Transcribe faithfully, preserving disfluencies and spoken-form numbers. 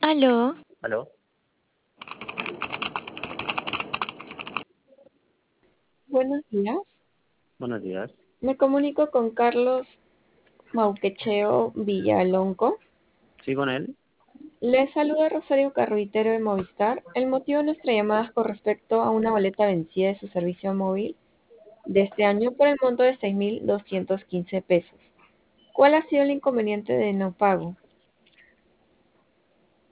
Aló, ¿Aló? Buenos días. Buenos días. Me comunico con Carlos Mauquecheo Villalonco. ¿Sí con él? Le saluda Rosario Carruitero de Movistar. El motivo de nuestra llamada es con respecto a una boleta vencida de su servicio móvil de este año por el monto de seis mil doscientos quince pesos. ¿Cuál ha sido el inconveniente de no pago?